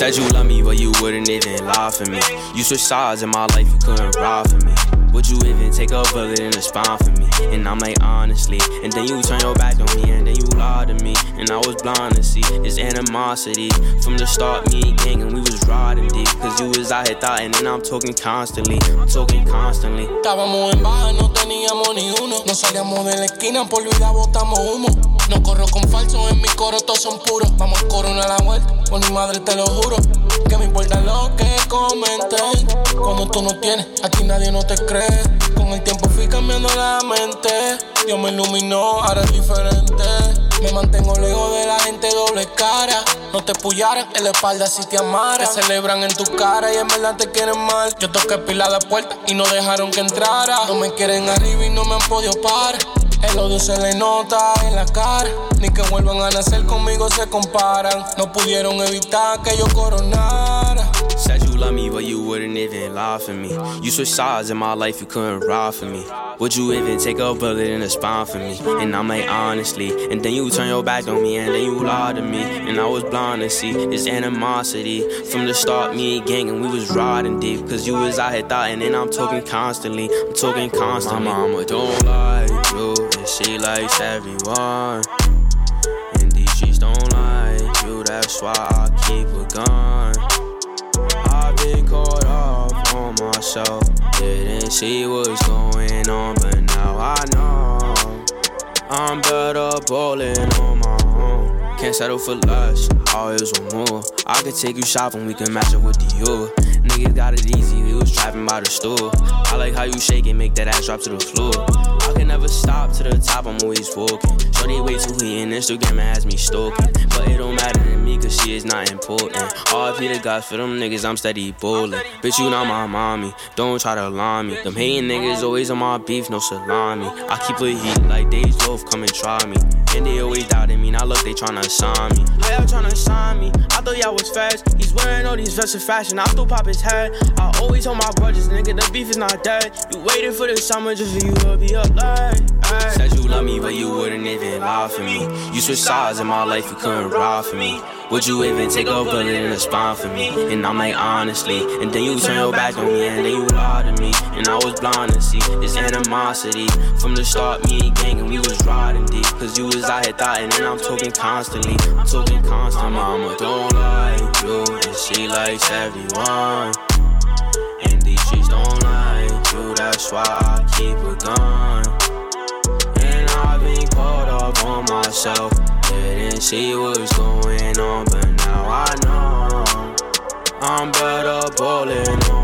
Said you love me, but you wouldn't even lie for me. You switched sides in my life, you couldn't ride for me. Would you even take a bullet in the spine for me? And I'm like, honestly. And then you turn your back on me, and then you lied to me. And I was blind to see this animosity. From the start, me and gang, and we was riding deep. Cause you was out here thoughtin', and I'm talking constantly. I'm talking constantly. Estábamos en baja, no teníamos ni uno. No salíamos de la esquina, por vida botamos humo. No corro con falsos, en mi coro todos son puros. Vamos a coronar la vuelta, por mi madre te lo juro. Que me importa lo que comenten. Cuando tú no tienes, aquí nadie no te cree. Con el tiempo fui cambiando la mente. Dios me iluminó, ahora es diferente. Me mantengo lejos de la gente doble cara. No te pullaran en la espalda si te amara. Te celebran en tu cara y en verdad te quieren mal. Yo toqué pila de puertas y no dejaron que entrara. No me quieren arriba y no me han podido parar. El odio se le nota en la cara. Ni que vuelvan a nacer conmigo se comparan. No pudieron evitar que yo coronara. Said you love me, but you wouldn't even lie for me. You switched sides in my life, you couldn't ride for me. Would you even take a bullet in the spine for me? And I'm like, honestly. And then you turn your back on me, and then you lied to me. And I was blind to see this animosity. From the start, me and gang, and we was riding deep. Cause you was out here thoughtin', and I'm talking constantly. I'm talking constantly. My mama don't like you, and she likes everyone. And these streets don't like you, that's why I keep a gun. I've been caught up on myself. Didn't see what's going on, but now I know I'm better ballin' on my own. Can't settle for less, always want more. I could take you shopping, we can match up with Dior. Niggas got it easy, we was trapping by the store. I like how you shake and make that ass drop to the floor. I can never stop to the top, I'm always walking. Shorty way too hitting Instagram and has me stalking. But it don't matter to me cause she is not important. RIP the gods for them niggas, I'm steady ballin'. Bitch, you not my mommy, don't try to lie me. Them hating niggas always on my beef, no salami. I keep it heat like Days Loaf, come and try me. And they always doubted me, now look they tryna assign me. How y'all tryna assign me? I thought y'all was fast. He's wearing all these vests of fashion, I still pop his head. I always hold my grudges, nigga, the beef is not dead. You waited for the summer just for you to be up late. Said you love me, but you wouldn't even lie for me. You switched sides in my life, you couldn't ride for me. Would you even take a bullet in the spine for me? And I'm like, honestly. And then you turn your back on me, and then you lied to me. And I was blind to see this animosity. From the start, me and gang, and we was riding deep. Cause you was out here thoughtin', and I'm talking constantly. I'm talking constantly. My mama don't like you, and she likes everyone. And these streets don't like you, that's why I keep a gun. And I've been caught up on myself. Didn't see what's going on, but now I know I'm better ballin' on